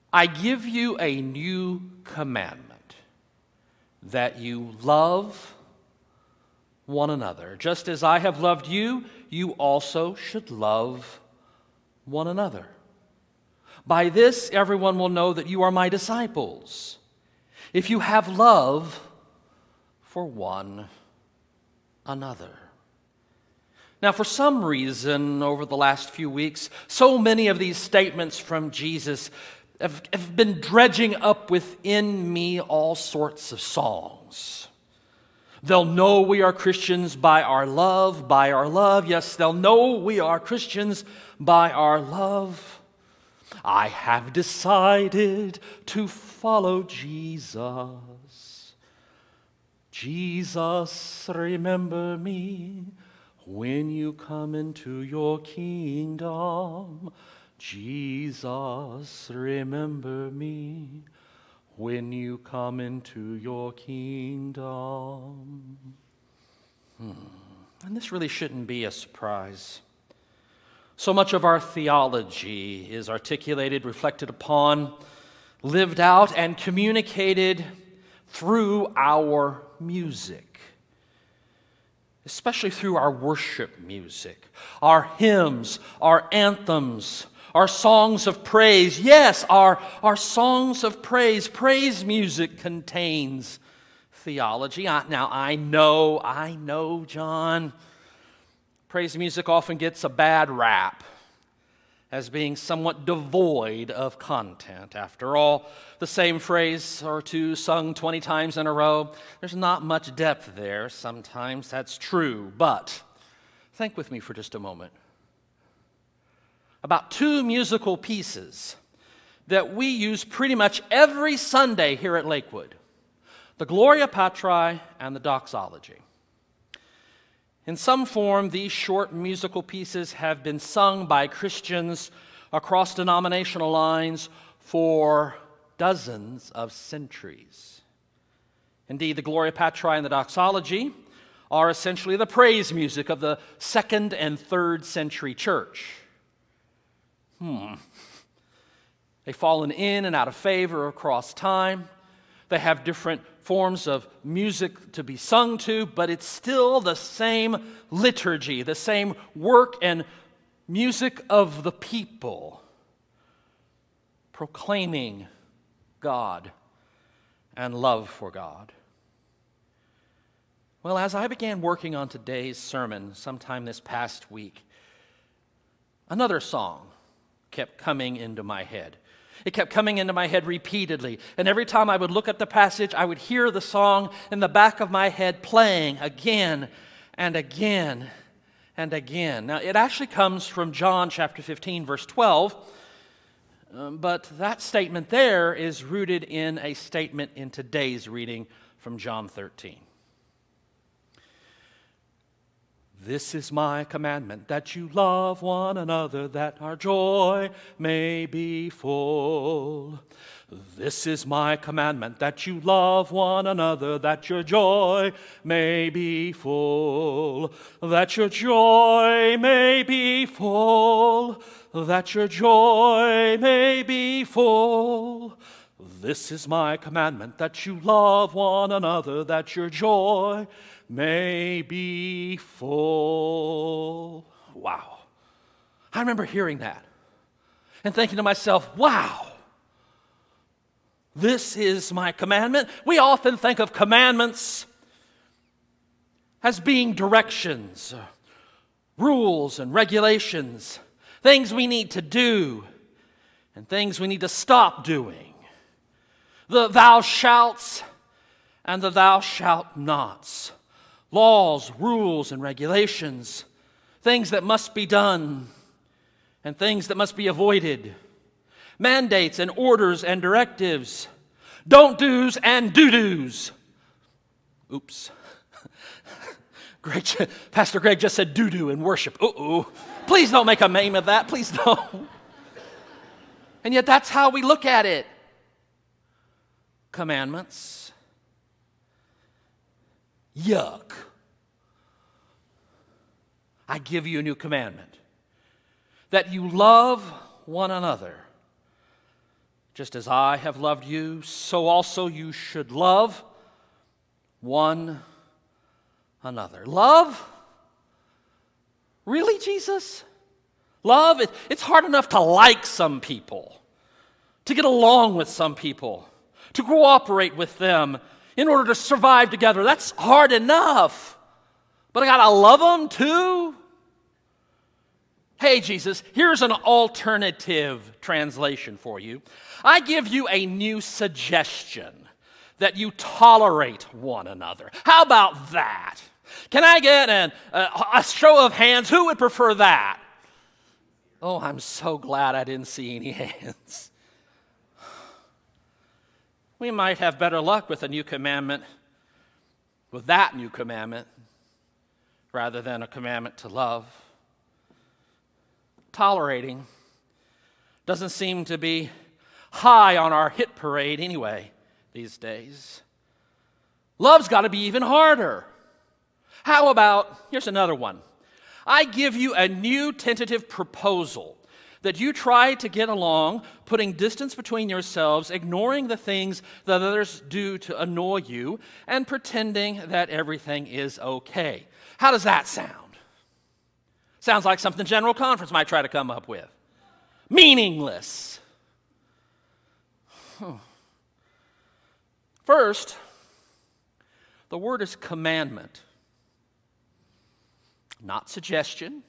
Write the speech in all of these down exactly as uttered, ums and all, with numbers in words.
I give you a new commandment, that you love one another. Just as I have loved you, you also should love one another. By this, everyone will know that you are my disciples, if you have love for one another. Now, for some reason, over the last few weeks, so many of these statements from Jesus have, have been dredging up within me all sorts of songs. They'll know we are Christians by our love, by our love. Yes, they'll know we are Christians by our love. I have decided to follow Jesus. Jesus, remember me when you come into your kingdom. Jesus, remember me when you come into your kingdom. Hmm. And this really shouldn't be a surprise. So much of our theology is articulated, reflected upon, lived out, and communicated through our music. Especially through our worship music, our hymns, our anthems, our songs of praise. Yes, our, our songs of praise. Praise music contains theology. Now, I know, I know, John, praise music often gets a bad rap as being somewhat devoid of content. After all, the same phrase or two sung twenty times in a row, there's not much depth there. Sometimes that's true, but think with me for just a moment about two musical pieces that we use pretty much every Sunday here at Lakewood: the Gloria Patri and the Doxology. In some form, these short musical pieces have been sung by Christians across denominational lines for dozens of centuries. Indeed, the Gloria Patri and the Doxology are essentially the praise music of the second and third century church. Hmm. They've fallen in and out of favor across time. They have different forms of music to be sung to, but it's still the same liturgy, the same work and music of the people, proclaiming God and love for God. Well, as I began working on today's sermon sometime this past week, another song kept coming into my head. It kept coming into my head repeatedly. And every time I would look at the passage, I would hear the song in the back of my head playing again and again and again. Now, it actually comes from John chapter fifteen, verse twelve. Um, but that statement there is rooted in a statement in today's reading from John thirteen. This is my commandment, that you love one another, that our joy may be full. This is my commandment, that you love one another, that your joy may be full. That your joy may be full. That your joy may be full. This is my commandment, that you love one another, that your joy may be full. Wow. I remember hearing that and thinking to myself, wow, this is my commandment. We often think of commandments as being directions, rules and regulations, things we need to do and things we need to stop doing. The thou shalts and the thou shalt nots. Laws, rules, and regulations, things that must be done and things that must be avoided, mandates and orders and directives, don't do's and do-do's. Oops. Greg, Pastor Greg just said doo-doo in worship. Uh-oh. Please don't make a meme of that. Please don't. And yet that's how we look at it. Commandments. Yuck. I give you a new commandment, that you love one another, Just as I have loved you, so also you should love one another. Love? Really, Jesus? Love? It, it's hard enough to like some people, to get along with some people, to cooperate with them in order to survive together. That's hard enough. But I gotta love them too? Hey, Jesus, here's an alternative translation for you. I give you a new suggestion that you tolerate one another. How about that? Can I get an, uh, a show of hands? Who would prefer that? Oh, I'm so glad I didn't see any hands. We might have better luck with a new commandment, with that new commandment, rather than a commandment to love. Tolerating doesn't seem to be high on our hit parade anyway these days. Love's got to be even harder. How about, here's another one. I give you a new tentative proposal that you try to get along, putting distance between yourselves, ignoring the things that others do to annoy you, and pretending that everything is okay. How does that sound? Sounds like something General Conference might try to come up with. Meaningless. Huh. First, the word is commandment, not suggestion,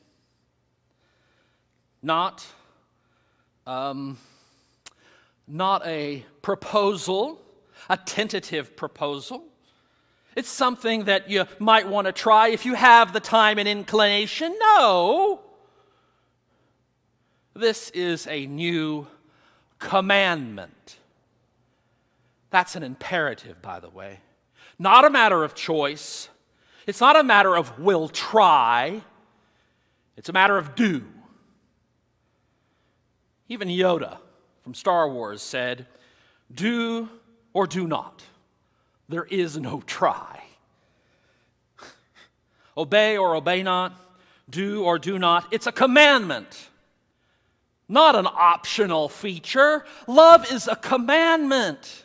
not, um, not a proposal, a tentative proposal. It's something that you might want to try if you have the time and inclination. No. This is a new commandment. That's an imperative, by the way. Not a matter of choice. It's not a matter of will try. It's a matter of do. Even Yoda from Star Wars said, do or do not. There is no try. Obey or obey not, do or do not. It's a commandment, not an optional feature. Love is a commandment,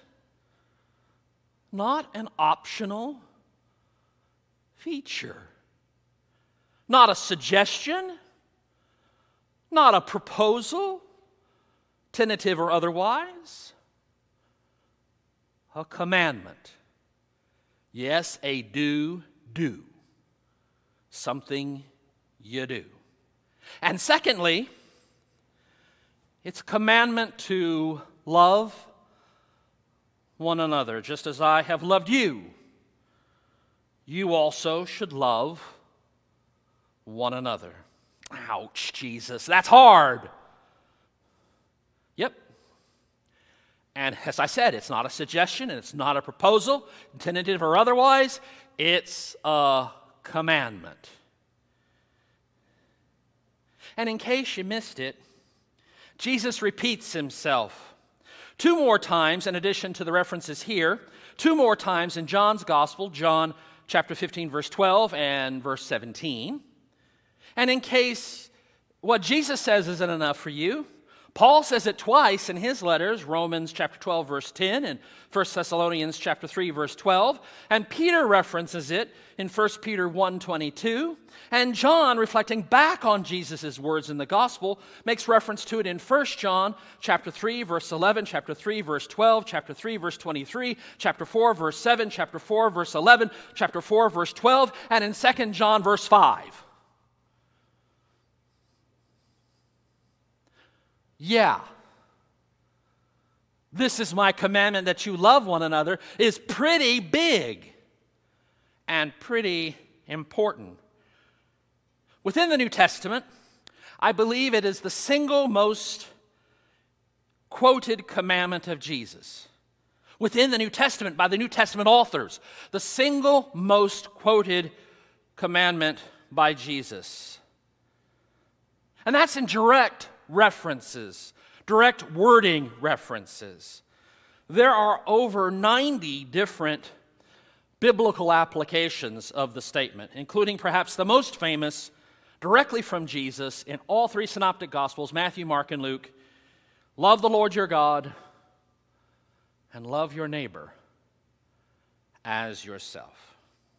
not an optional feature. Not a suggestion, not a proposal, tentative or otherwise. A commandment. Yes, a do, do. Something you do. And secondly, it's a commandment to love one another. Just as I have loved you, you also should love one another. Ouch, Jesus, that's hard. Yep. And as I said, it's not a suggestion and it's not a proposal, tentative or otherwise. It's a commandment. And in case you missed it, Jesus repeats himself two more times, in addition to the references here, two more times in John's Gospel, John chapter fifteen, verse twelve and verse seventeen. And in case what Jesus says isn't enough for you, Paul says it twice in his letters, Romans chapter twelve, verse ten, and First Thessalonians chapter three, verse twelve. And Peter references it in First Peter one, twenty-two. And John, reflecting back on Jesus' words in the gospel, makes reference to it in First John chapter three, verse eleven, chapter three, verse twelve, chapter three, verse twenty-three, chapter four, verse seven, chapter four, verse eleven, chapter four, verse twelve, and in Second John, verse five. Yeah, this is my commandment that you love one another is pretty big and pretty important. Within the New Testament, I believe it is the single most quoted commandment of Jesus. Within the New Testament, by the New Testament authors, the single most quoted commandment by Jesus. And that's in direct references, direct wording references. There are over ninety different biblical applications of the statement, including perhaps the most famous directly from Jesus in all three synoptic gospels, Matthew, Mark, and Luke. Love the Lord your God and love your neighbor as yourself.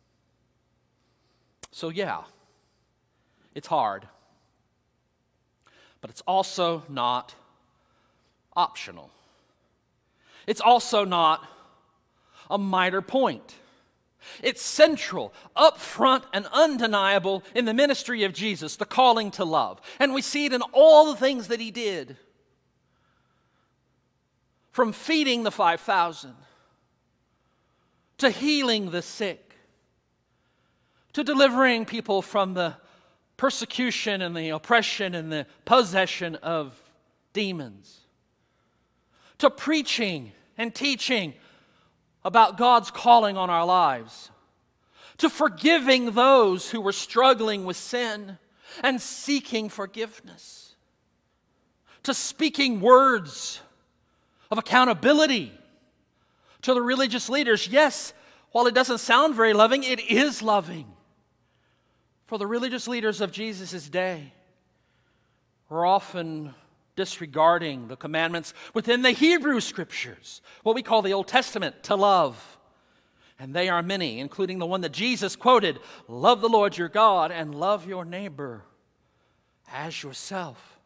So yeah, it's hard, but it's also not optional. It's also not a minor point. It's central, upfront, and undeniable in the ministry of Jesus, the calling to love. And we see it in all the things that he did. From feeding the five thousand, to healing the sick, to delivering people from the persecution and the oppression and the possession of demons, to preaching and teaching about God's calling on our lives, to forgiving those who were struggling with sin and seeking forgiveness, to speaking words of accountability to the religious leaders. Yes, while it doesn't sound very loving, it is loving. For the religious leaders of Jesus' day were often disregarding the commandments within the Hebrew Scriptures, what we call the Old Testament, to love. And they are many, including the one that Jesus quoted, love the Lord your God and love your neighbor as yourself.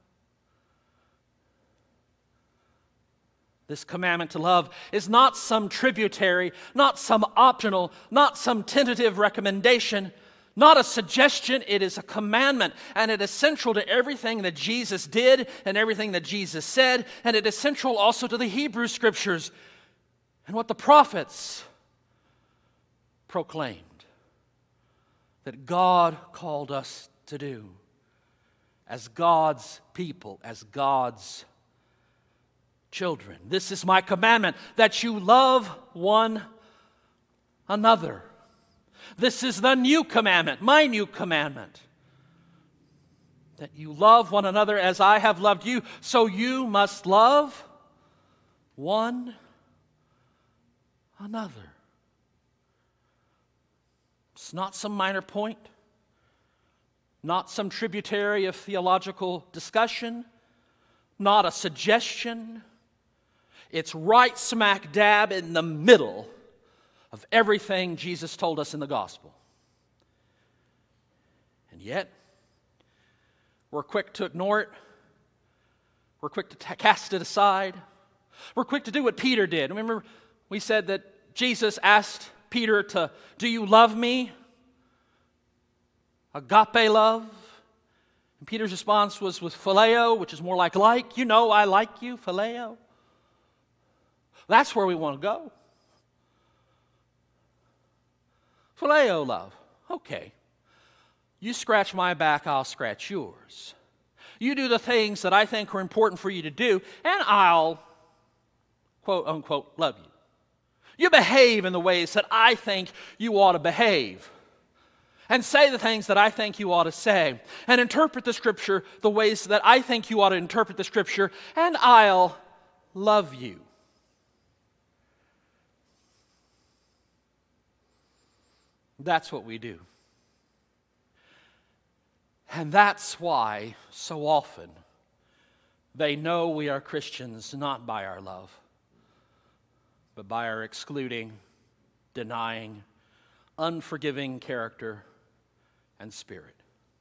This commandment to love is not some tributary, not some optional, not some tentative recommendation, not a suggestion. It is a commandment, and it is central to everything that Jesus did and everything that Jesus said, and it is central also to the Hebrew Scriptures and what the prophets proclaimed that God called us to do as God's people, as God's children. This is my commandment, that you love one another. This is the new commandment, my new commandment, that you love one another as I have loved you, so you must love one another. It's not some minor point, not some tributary of theological discussion, not a suggestion. It's right smack dab in the middle of everything Jesus told us in the gospel. And yet, we're quick to ignore it. We're quick to t- cast it aside. We're quick to do what Peter did. Remember, we said that Jesus asked Peter to, do you love me? Agape love. And Peter's response was with phileo, which is more like like. You know I like you, phileo. That's where we want to go. Phileo love. Okay. You scratch my back, I'll scratch yours. You do the things that I think are important for you to do, and I'll, quote unquote, love you. You behave in the ways that I think you ought to behave, and say the things that I think you ought to say, and interpret the Scripture the ways that I think you ought to interpret the Scripture, and I'll love you. That's what we do. And that's why, so often, they know we are Christians not by our love, but by our excluding, denying, unforgiving character and spirit.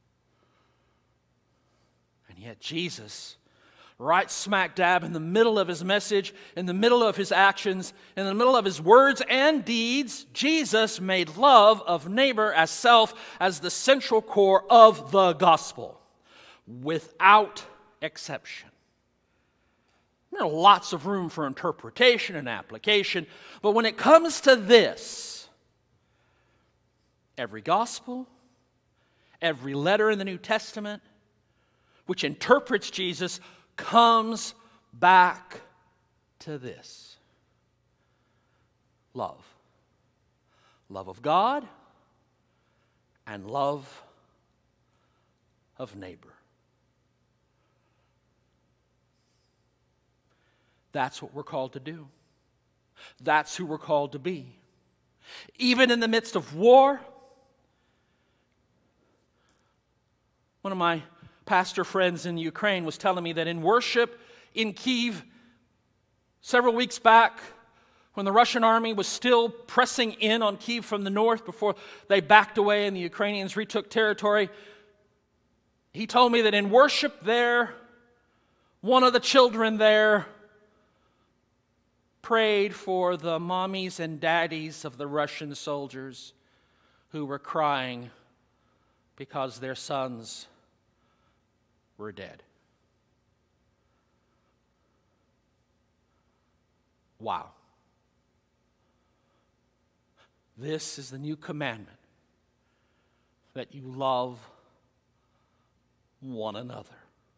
And yet Jesus, right smack dab in the middle of his message, in the middle of his actions, in the middle of his words and deeds, Jesus made love of neighbor as self as the central core of the gospel, without exception. There's lots of room for interpretation and application, but when it comes to this, every gospel, every letter in the New Testament, which interprets Jesus, comes back to this. Love. Love of God and love of neighbor. That's what we're called to do. That's who we're called to be. Even in the midst of war. One of my pastor friends in Ukraine was telling me that in worship in Kyiv several weeks back, when the Russian army was still pressing in on Kyiv from the north before they backed away and the Ukrainians retook territory, he told me that in worship there, one of the children there prayed for the mommies and daddies of the Russian soldiers who were crying because their sons were dead. Wow. This is the new commandment, that you love one another.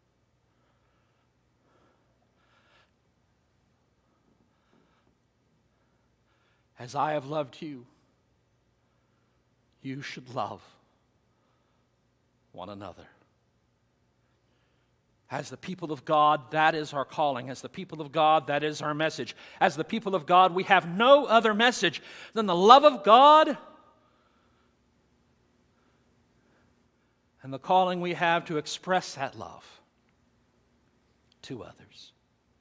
As I have loved you, you should love one another. As the people of God, that is our calling. As the people of God, that is our message. As the people of God, we have no other message than the love of God and the calling we have to express that love to others.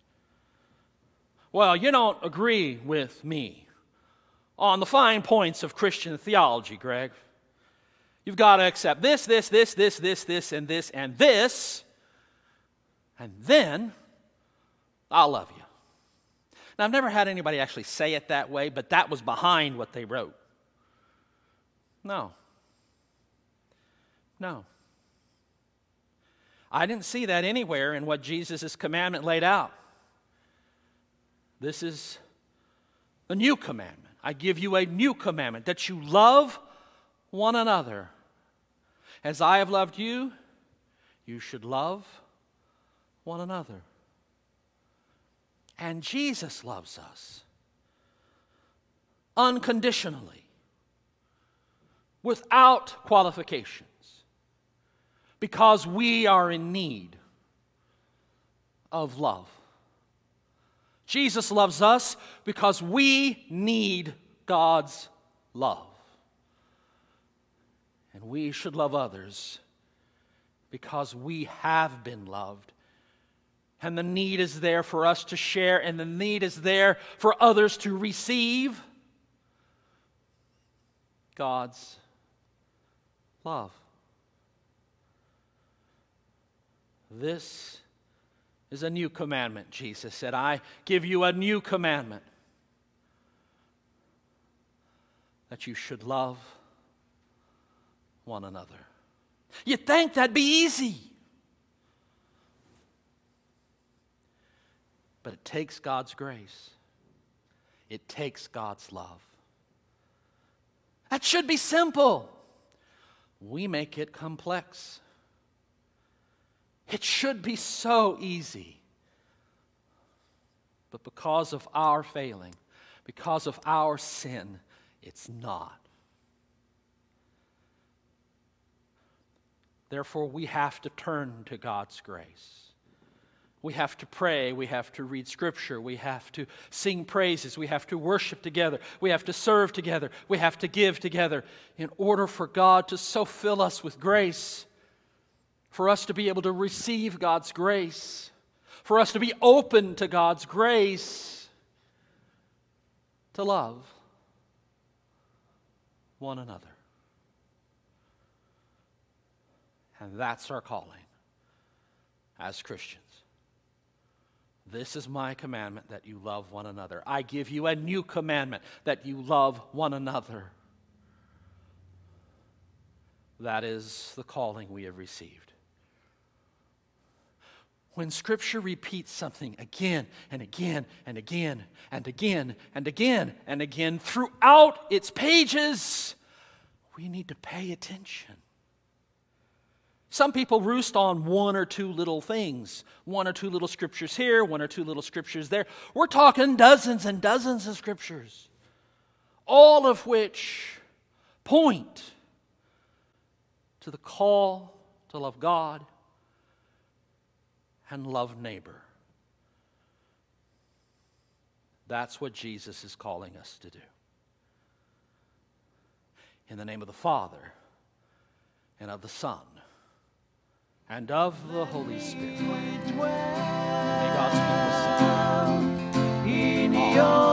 Well, you don't agree with me on the fine points of Christian theology, Greg. You've got to accept this, this, this, this, this, this, and this, and this, and then I'll love you. Now, I've never had anybody actually say it that way, but that was behind what they wrote. No. No. I didn't see that anywhere in what Jesus' commandment laid out. This is the new commandment. I give you a new commandment, that you love one another. As I have loved you, you should love one another. And Jesus loves us unconditionally, without qualifications, because we are in need of love. Jesus loves us because we need God's love. And we should love others because we have been loved. And the need is there for us to share, and the need is there for others to receive God's love. This is a new commandment, Jesus said. I give you a new commandment, that you should love one another. You'd think that'd be easy. But it takes God's grace. It takes God's love. That should be simple. We make it complex. It should be so easy. But because of our failing, because of our sin, it's not. Therefore, we have to turn to God's grace. We have to pray, we have to read Scripture, we have to sing praises, we have to worship together, we have to serve together, we have to give together in order for God to so fill us with grace, for us to be able to receive God's grace, for us to be open to God's grace, to love one another. And that's our calling as Christians. This is my commandment, that you love one another. I give you a new commandment, that you love one another. That is the calling we have received. When Scripture repeats something again and again and again and again and again and again throughout its pages, we need to pay attention. Some people roost on one or two little things, one or two little scriptures here, one or two little scriptures there. We're talking dozens and dozens of scriptures, all of which point to the call to love God and love neighbor. That's what Jesus is calling us to do. In the name of the Father, and of the Son, and of the Holy Spirit. And may God's people sing.